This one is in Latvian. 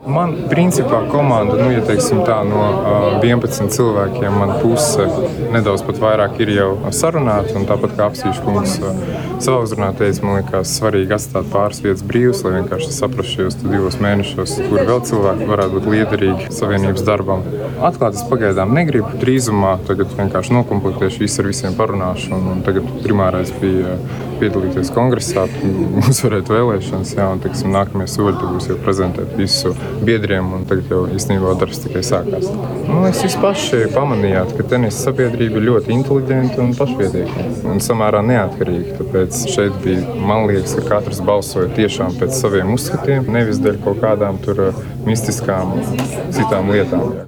Man, principā, komanda, ja teiksim tā, no 11 cilvēkiem, man puse nedaudz pat vairāk ir jau sarunāta. Un tāpat kā Apsīšu kungs savā uzrunā teica, man liekas svarīgi atstāt pāris vietas brīvas, lai vienkārši saprastu šajos 2 mēnešos, kur vēl cilvēki varētu būt liederīgi savienības darbam. Atklāt es pagaidām negribu. Drīzumā tagad vienkārši nokomplektēšu visu ar visiem parunāšu. Un tagad primārais bija piedalīties kongresā, uzvarēt vēlēšanas. Jā, un, teiksim, nākamie soļi būs jau prezentēt visu biedriem, un tagad jau īstenībā darbs tikai sākās. Jūs paši pamanījāt, ka tenisa sabiedrība ir ļoti inteliģenta un pašpietiekama un samērā neatkarīga. Tāpēc šeit bija, man liekas, ka katrs balsoja tiešām pēc saviem uzskatiem, nevis dēļ kaut kādām tur mistiskām citām lietām.